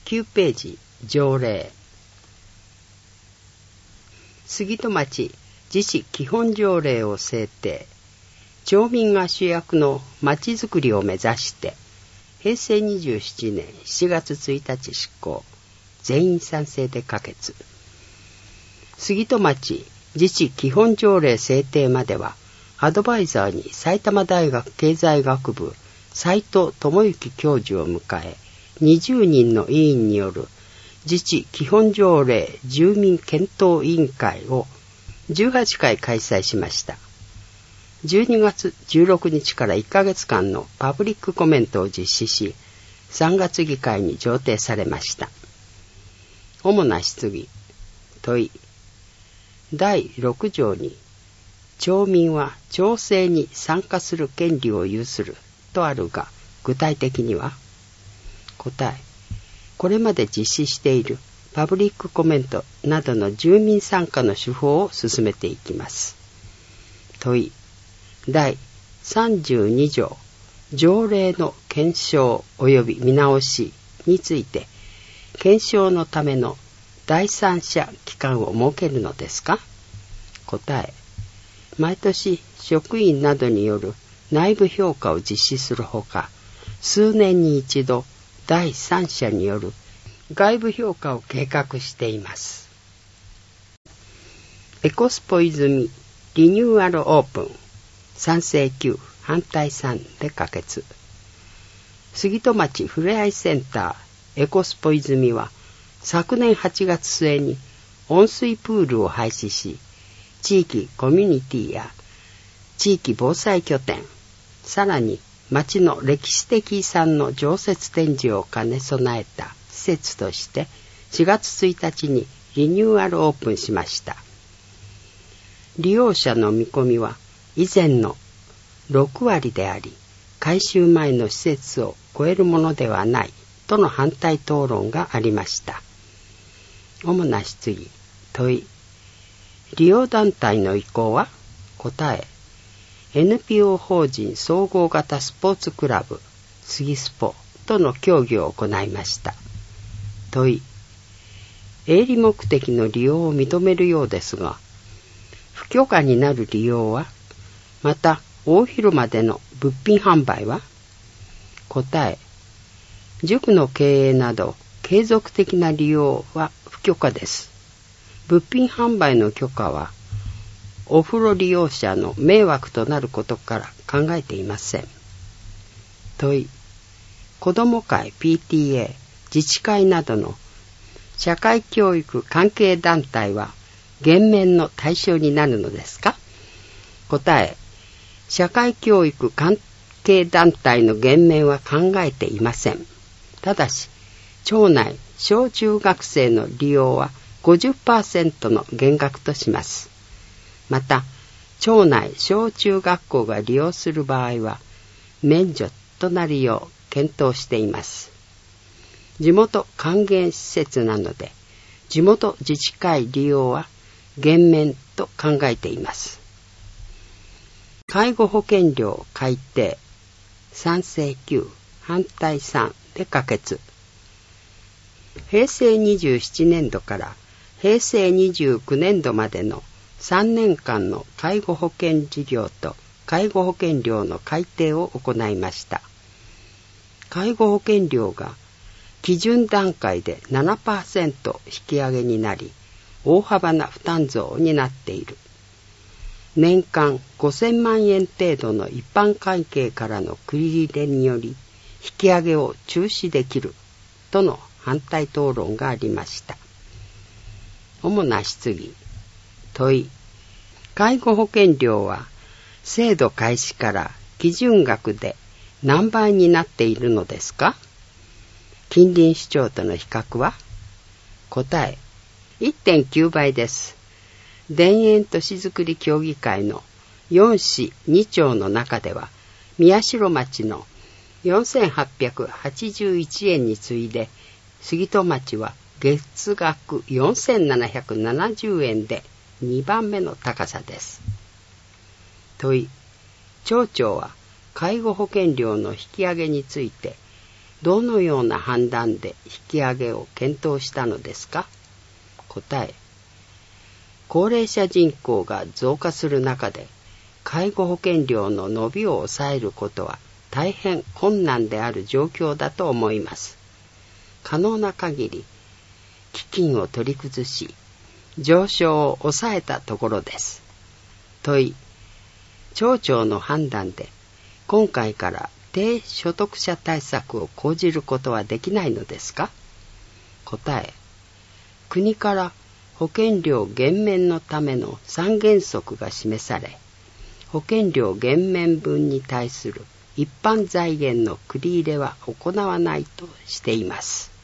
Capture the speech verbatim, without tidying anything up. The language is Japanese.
きゅうページ、条例。杉戸町自治基本条例を制定。町民が主役の町づくりを目指して、へいせいにじゅうななねんしちがつついたち施行。全員賛成で可決。杉戸町自治基本条例制定までは、アドバイザーに埼玉大学経済学部斉藤智之教授を迎え、にじゅうにんの委員による自治基本条例住民検討委員会をじゅうはちかい開催しました。じゅうにがつじゅうろくにちからいっかげつかんのパブリックコメントを実施し、さんがつ議会に上呈されました。主な質疑。問い。だいろくじょうに、町民は町政に参加する権利を有するとあるが、具体的には？答え。これまで実施しているパブリックコメントなどの住民参加の手法を進めていきます。問い。だいさんじゅうにじょう、条例の検証及び見直しについて、検証のための第三者機関を設けるのですか？答え。毎年職員などによる内部評価を実施するほか、数年に一度第三者による外部評価を計画しています。エコスポ泉リニューアルオープン。賛成きゅう、反対さんで可決。杉戸町ふれあいセンターエコスポ泉は昨年はちがつすえに温水プールを廃止し、地域コミュニティや地域防災拠点、さらに町の歴史的遺産の常設展示を兼ね備えた施設としてしがつついたちにリニューアルオープンしました。利用者の見込みは以前のろくわりであり、改修前の施設を超えるものではないとの反対討論がありました。主な質疑。問い。利用団体の意向は？答え。エヌピーオー 法人総合型スポーツクラブ杉スポとの協議を行いました。問い。営利目的の利用を認めるようですが、不許可になる利用は？また大広間での物品販売は？答え。塾の経営など継続的な利用は不許可です。物品販売の許可はお風呂利用者の迷惑となることから考えていません。問い。子ども会 ピーティーエー、自治会などの社会教育関係団体は減免の対象になるのですか？答え。社会教育関係団体の減免は考えていません。ただし、町内小中学生の利用は ごじゅっパーセント の減額とします。また、町内小中学校が利用する場合は免除となるよう検討しています。地元還元施設なので、地元自治会利用は減免と考えています。介護保険料改定。賛成きゅう、反対さんで可決。へいせいにじゅうななねんどからへいせいにじゅうきゅうねんどまでのさんねんかんの介護保険事業と介護保険料の改定を行いました。介護保険料が基準段階で ななパーセント 引き上げになり、大幅な負担増になっている。年間ごせんまんえん程度の一般会計からの繰り入れにより引き上げを中止できるとの反対討論がありました。主な質疑。問い。介護保険料は制度開始から基準額で何倍になっているのですか？近隣市町との比較は？答え。いってんきゅうばいです。田園都市づくり協議会のよんしにちょうの中では、宮代町のよんせんはっぴゃくはちじゅういちえんに次いで、杉戸町は月額よんせんななひゃくななじゅうえんでにばんめの高さです。問い。町長は介護保険料の引き上げについて、 どのような判断で引き上げを検討したのですか？答え、高齢者人口が増加する中で、介護保険料の伸びを抑えることは大変困難である状況だと思います。可能な限り、基金を取り崩し、上昇を抑えたところです。問い、町長の判断で、今回から低所得者対策を講じることはできないのですか？答え、国から保険料減免のための三原則が示され、保険料減免分に対する一般財源の繰り入れは行わないとしています。